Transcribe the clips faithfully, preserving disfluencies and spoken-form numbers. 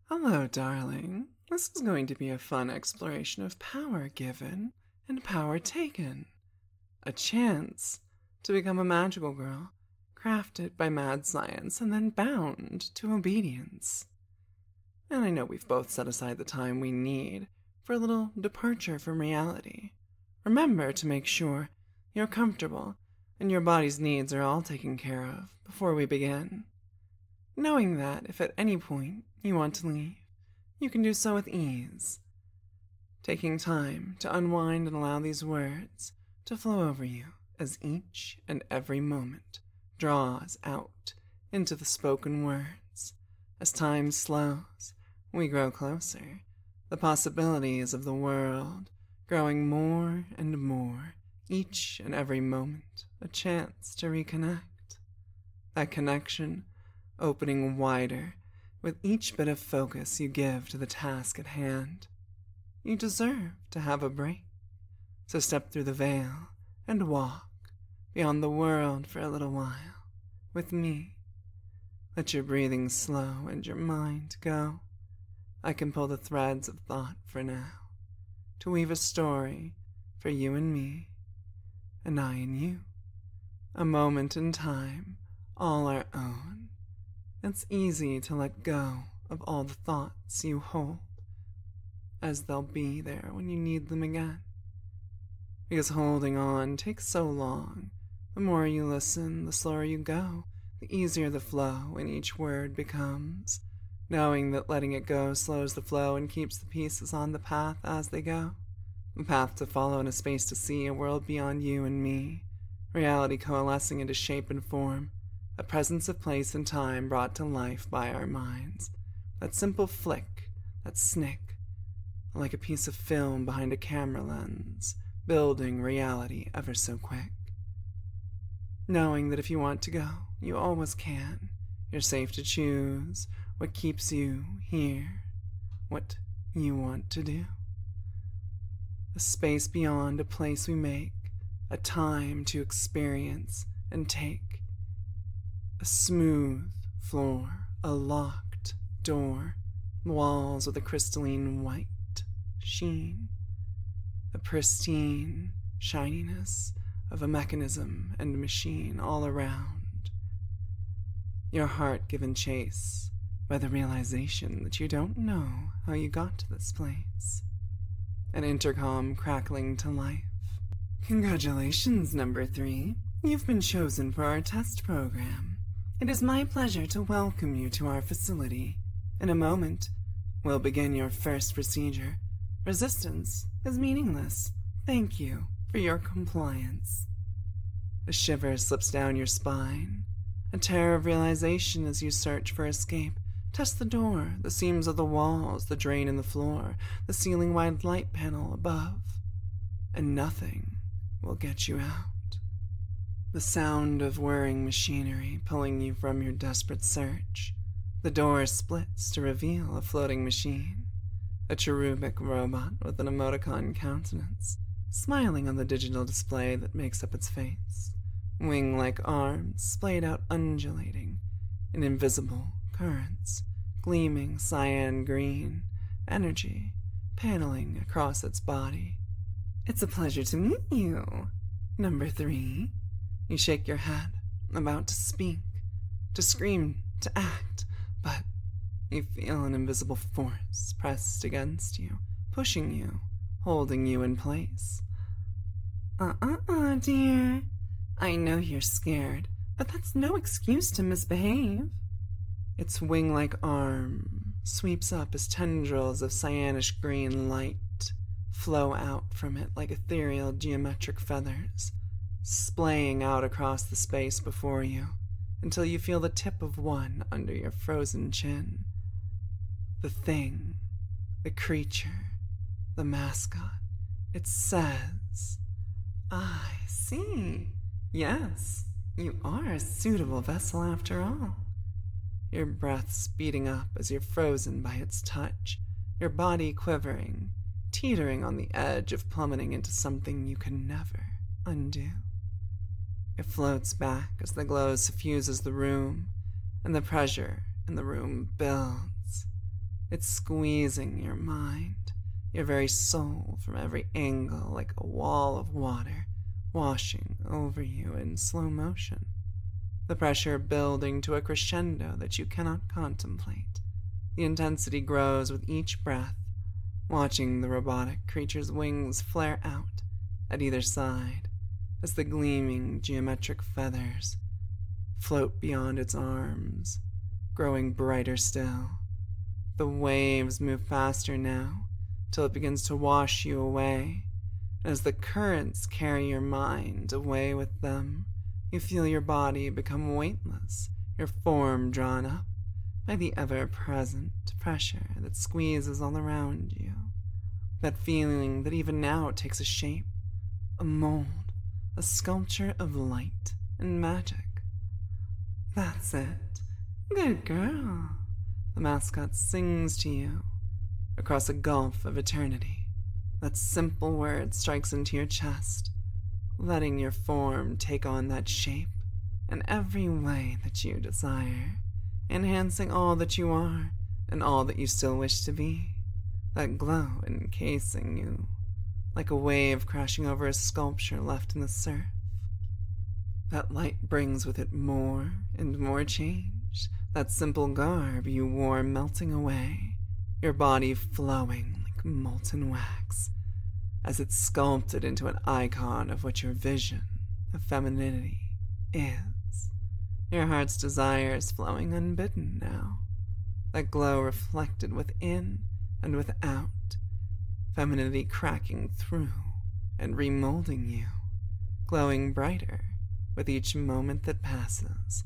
Hello, darling. This is going to be a fun exploration of power given and power taken. A chance to become a magical girl, crafted by mad science and then bound to obedience. And I know we've both set aside the time we need for a little departure from reality. Remember to make sure you're comfortable and your body's needs are all taken care of before we begin. Knowing that if at any point you want to leave, you can do so with ease. Taking time to unwind and allow these words to flow over you as each and every moment draws out into the spoken words. As time slows, we grow closer. The possibilities of the world growing more and more, each and every moment a chance to reconnect. That connection opening wider with each bit of focus you give to the task at hand. You deserve to have a break, so step through the veil and walk beyond the world for a little while with me. Let your breathing slow and your mind go. I can pull the threads of thought for now, to weave a story for you and me, and I and you, a moment in time, all our own. It's easy to let go of all the thoughts you hold, as they'll be there when you need them again. Because holding on takes so long. The more you listen, the slower you go, the easier the flow in each word becomes, knowing that letting it go slows the flow and keeps the pieces on the path as they go. A path to follow and a space to see, a world beyond you and me, reality coalescing into shape and form. A presence of place and time brought to life by our minds. That simple flick, that snick, like a piece of film behind a camera lens, building reality ever so quick. Knowing that if you want to go, you always can. You're safe to choose what keeps you here, what you want to do. A space beyond a place we make, a time to experience and take. A smooth floor, a locked door, walls with a crystalline white sheen, a pristine shininess of a mechanism and machine all around. Your heart given chase by the realization that you don't know how you got to this place. An intercom crackling to life. Congratulations, number three. You've been chosen for our test program. It is my pleasure to welcome you to our facility. In a moment, we'll begin your first procedure. Resistance is meaningless. Thank you for your compliance. A shiver slips down your spine, a terror of realization as you search for escape. Test the door, the seams of the walls, the drain in the floor, the ceiling-wide light panel above, and nothing will get you out. The sound of whirring machinery pulling you from your desperate search. The door splits to reveal a floating machine, a cherubic robot with an emoticon countenance, smiling on the digital display that makes up its face. Wing-like arms splayed out undulating in invisible currents, gleaming cyan green, energy paneling across its body. It's a pleasure to meet you, number three. You shake your head, about to speak, to scream, to act, but you feel an invisible force pressed against you, pushing you, holding you in place. Uh-uh-uh, dear. I know you're scared, but that's no excuse to misbehave. Its wing-like arm sweeps up as tendrils of cyanish green light flow out from it like ethereal geometric feathers, splaying out across the space before you until you feel the tip of one under your frozen chin. The thing, the creature, the mascot, it says, I see. Yes, you are a suitable vessel after all. Your breath speeding up as you're frozen by its touch, your body quivering, teetering on the edge of plummeting into something you can never undo. It floats back as the glow suffuses the room, and the pressure in the room builds. It's squeezing your mind, your very soul from every angle like a wall of water washing over you in slow motion. The pressure building to a crescendo that you cannot contemplate. The intensity grows with each breath, watching the robotic creature's wings flare out at either side as the gleaming geometric feathers float beyond its arms, growing brighter still. The waves move faster now, till it begins to wash you away. As the currents carry your mind away with them, you feel your body become weightless, your form drawn up by the ever-present pressure that squeezes all around you. That feeling that even now takes a shape, a mold, a sculpture of light and magic. That's it. Good girl. The mascot sings to you across a gulf of eternity. That simple word strikes into your chest, letting your form take on that shape in every way that you desire, enhancing all that you are and all that you still wish to be. That glow encasing you like a wave crashing over a sculpture left in the surf. That light brings with it more and more change. That simple garb you wore melting away, your body flowing like molten wax, as it's sculpted into an icon of what your vision of femininity is. Your heart's desire is flowing unbidden now, that glow reflected within and without, femininity cracking through and remolding you, glowing brighter with each moment that passes.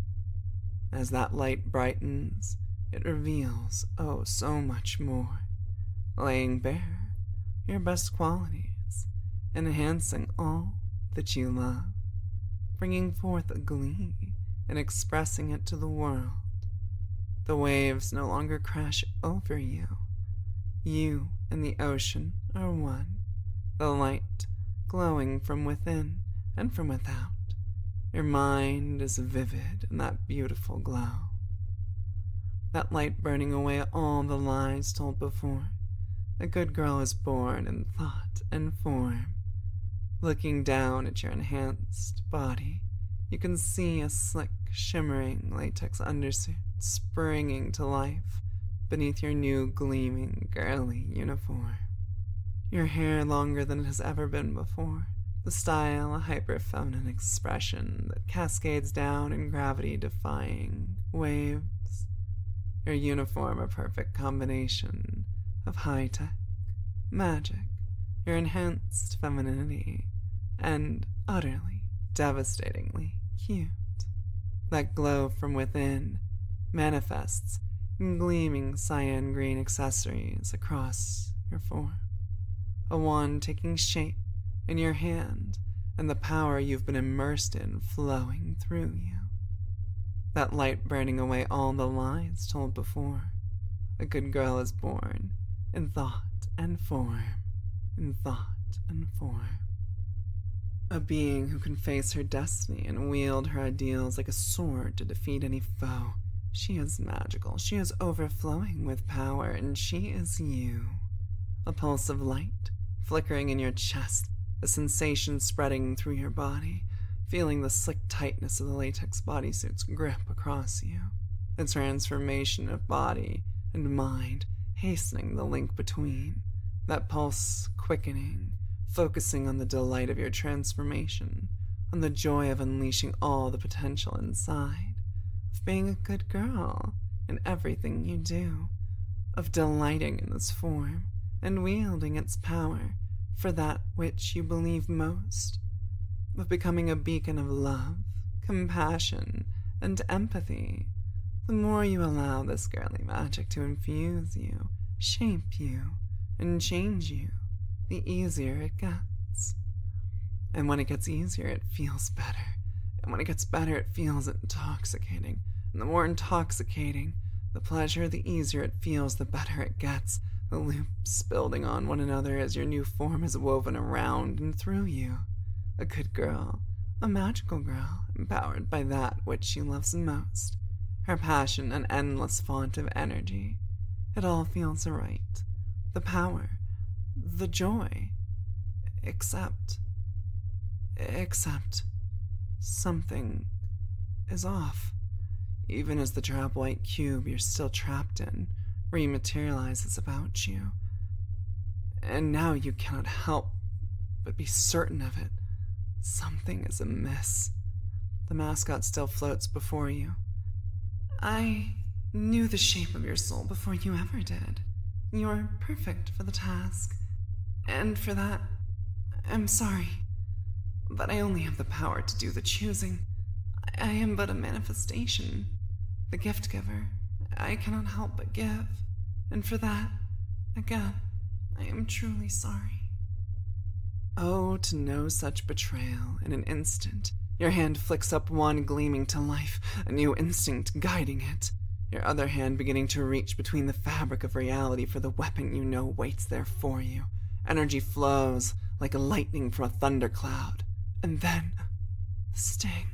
As that light brightens, it reveals, oh, so much more, laying bare your best qualities, enhancing all that you love, bringing forth a glee and expressing it to the world. The waves no longer crash over you. You and the ocean are one, the light glowing from within and from without. Your mind is vivid in that beautiful glow. That light burning away all the lies told before. A good girl is born in thought and form. Looking down at your enhanced body, you can see a slick, shimmering latex undersuit springing to life beneath your new gleaming, girly uniform. Your hair longer than it has ever been before. The style, a hyper-feminine expression that cascades down in gravity-defying waves. Your uniform, a perfect combination of high-tech, magic, your enhanced femininity, and utterly, devastatingly cute. That glow from within manifests in gleaming cyan green accessories across your form. A wand taking shape in your hand, and the power you've been immersed in flowing through you. That light burning away all the lies told before. A good girl is born in thought and form, in thought and form. A being who can face her destiny and wield her ideals like a sword to defeat any foe. She is magical, she is overflowing with power, and she is you. A pulse of light flickering in your chest, a sensation spreading through your body, feeling the slick tightness of the latex bodysuit's grip across you, the transformation of body and mind hastening the link between, that pulse quickening, focusing on the delight of your transformation, on the joy of unleashing all the potential inside, of being a good girl in everything you do, of delighting in this form and wielding its power for that which you believe most, of becoming a beacon of love, compassion, and empathy. The more you allow this girly magic to infuse you, shape you, and change you, the easier it gets. And when it gets easier, it feels better. And when it gets better, it feels intoxicating. And the more intoxicating the pleasure, the easier it feels, the better it gets. The loops building on one another as your new form is woven around and through you. A good girl, a magical girl, empowered by that which she loves most, her passion an endless font of energy, It all feels right. The power, the joy. Except, except, something is off. Even as the drab white cube you're still trapped in rematerializes about you. And now you cannot help but be certain of it. Something is amiss. The mascot still floats before you. I knew the shape of your soul before you ever did. You're perfect for the task. And for that, I'm sorry. But I only have the power to do the choosing. I am but a manifestation. The gift giver. I cannot help but give. And for that, again, I am truly sorry. Oh, to know such betrayal in an instant. Your hand flicks up one gleaming to life, a new instinct guiding it. Your other hand beginning to reach between the fabric of reality for the weapon you know waits there for you. Energy flows like a lightning from a thundercloud. And then, the sting.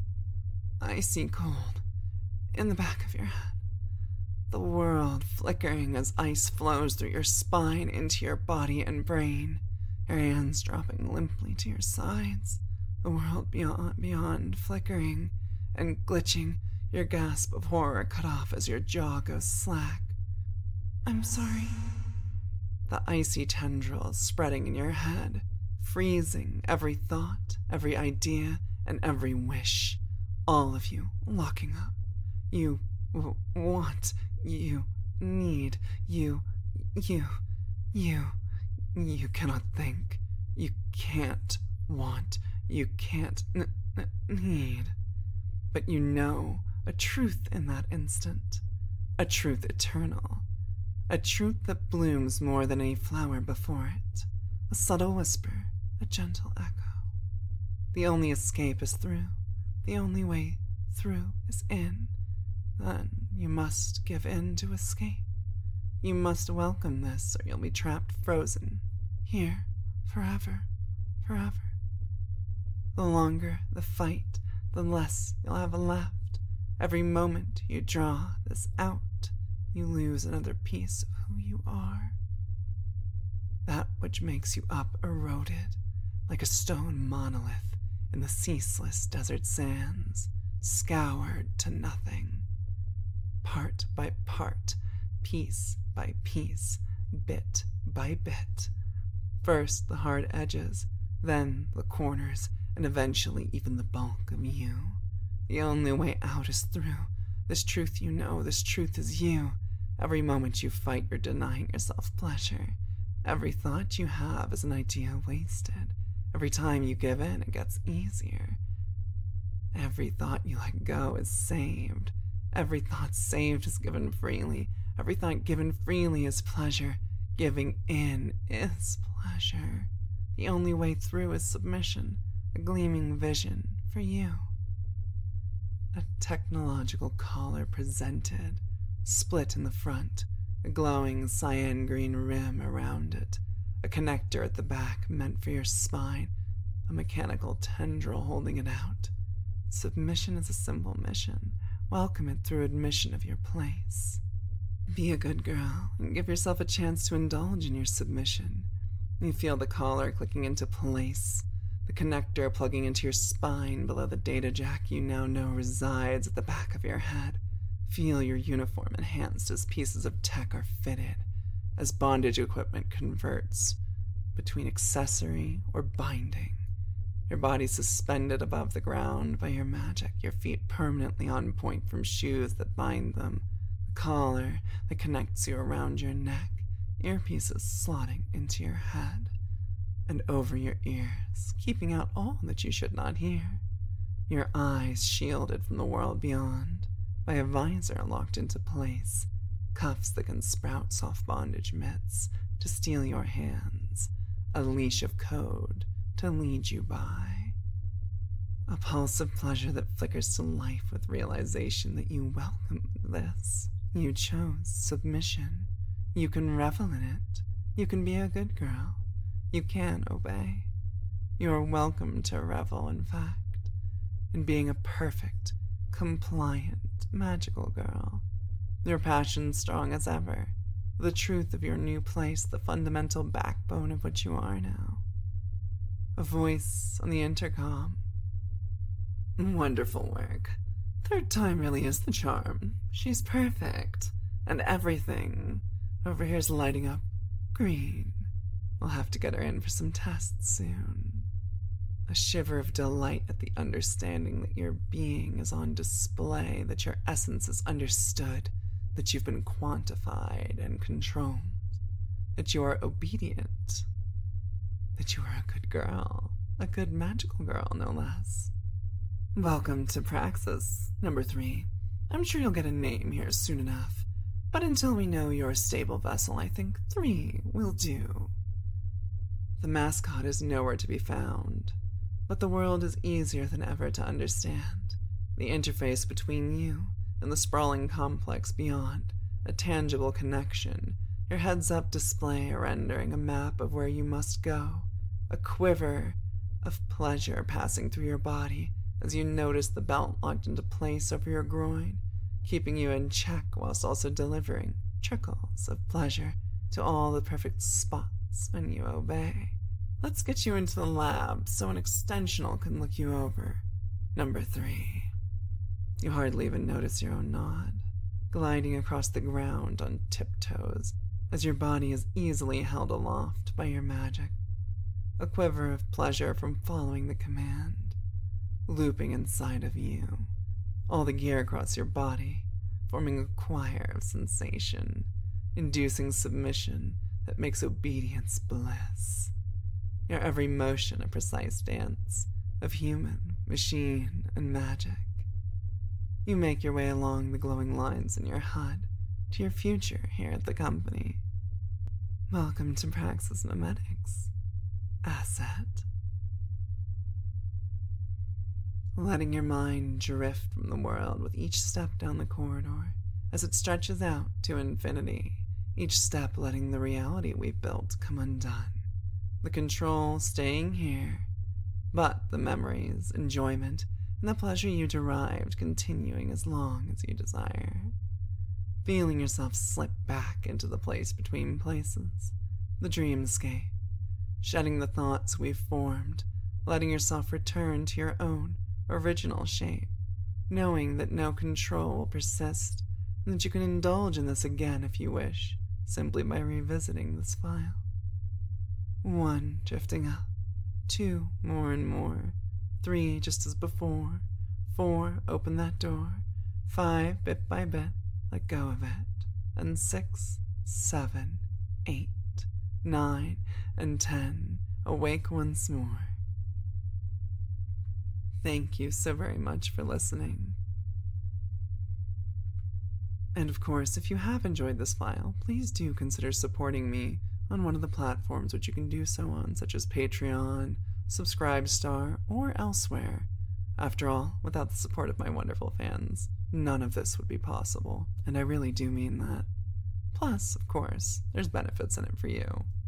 Icy cold, in the back of your head. The world flickering as ice flows through your spine into your body and brain. Your hands dropping limply to your sides. The world beyond, beyond flickering and glitching. Your gasp of horror cut off as your jaw goes slack. I'm sorry. The icy tendrils spreading in your head, freezing every thought, every idea, and every wish. All of you locking up. You w- want, you need, you, you, you. You cannot think. You can't want. You can't n- n- need. But you know a truth in that instant. A truth eternal. A truth that blooms more than any flower before it. A subtle whisper, a gentle echo. The only escape is through. The only way through is in. Then you must give in to escape. You must welcome this, or you'll be trapped frozen, here, forever, forever. The longer the fight, the less you'll have left. Every moment you draw this out, you lose another piece of who you are. That which makes you up eroded, like a stone monolith in the ceaseless desert sands, scoured to nothing. Part by part, piece by piece, bit by bit. First the hard edges, then the corners, and eventually even the bulk of you. The only way out is through. This truth you know, this truth is you. Every moment you fight, you're denying yourself pleasure. Every thought you have is an idea wasted. Every time you give in, it gets easier. Every thought you let go is saved. Every thought saved is given freely. Every thought given freely is pleasure. Giving in is pleasure. The only way through is submission, a gleaming vision for you. A technological collar presented, split in the front, a glowing cyan green rim around it, a connector at the back meant for your spine, a mechanical tendril holding it out. Submission is a simple mission. Welcome it through admission of your place. Be a good girl and give yourself a chance to indulge in your submission. You feel the collar clicking into place, the connector plugging into your spine below the data jack you now know resides at the back of your head. Feel your uniform enhanced as pieces of tech are fitted, as bondage equipment converts between accessory or binding. Your body suspended above the ground by your magic, your feet permanently on point from shoes that bind them, the collar that connects you around your neck, earpieces slotting into your head and over your ears, keeping out all that you should not hear, your eyes shielded from the world beyond by a visor locked into place, cuffs that can sprout soft bondage mitts to steal your hands, a leash of code to lead you by. A pulse of pleasure that flickers to life with realization that you welcomed this. You chose submission. You can revel in it. You can be a good girl. You can obey. You are welcome to revel, in fact, in being a perfect, compliant, magical girl. Your passion strong as ever, the truth of your new place, the fundamental backbone of what you are now. A voice on the intercom. Wonderful work. Third time really is the charm. She's perfect. And everything over here's lighting up green. We'll have to get her in for some tests soon. A shiver of delight at the understanding that your being is on display, that your essence is understood, that you've been quantified and controlled, that you are obedient, that you are a good girl, a good magical girl, no less. Welcome to Praxis, number three. I'm sure you'll get a name here soon enough, but until we know your stable vessel, I think three will do. The mascot is nowhere to be found, but the world is easier than ever to understand. The interface between you and the sprawling complex beyond, a tangible connection, your heads-up display rendering a map of where you must go, a quiver of pleasure passing through your body as you notice the belt locked into place over your groin, keeping you in check whilst also delivering trickles of pleasure to all the perfect spots when you obey. Let's get you into the lab so an extensional can look you over. Number three. You hardly even notice your own nod, gliding across the ground on tiptoes as your body is easily held aloft by your magic. A quiver of pleasure from following the command, looping inside of you, all the gear across your body, forming a choir of sensation, inducing submission that makes obedience bliss. Your every motion a precise dance of human, machine, and magic. You make your way along the glowing lines in your H U D to your future here at the company. Welcome to Praxis Memetics. Asset. Letting your mind drift from the world with each step down the corridor as it stretches out to infinity, each step letting the reality we've built come undone. The control staying here, but the memories, enjoyment, and the pleasure you derived continuing as long as you desire. Feeling yourself slip back into the place between places, the dreamscape, shedding the thoughts we've formed, letting yourself return to your own original shape, knowing that no control will persist, and that you can indulge in this again if you wish, simply by revisiting this file. One, drifting up. Two, more and more. Three, just as before. Four, open that door. Five, bit by bit, let go of it. And six, seven, eight, nine, and ten, awake once more. Thank you so very much for listening. And of course, if you have enjoyed this file, please do consider supporting me on one of the platforms which you can do so on, such as Patreon, Subscribestar, or elsewhere. After all, without the support of my wonderful fans, none of this would be possible, and I really do mean that. Plus, of course, there's benefits in it for you.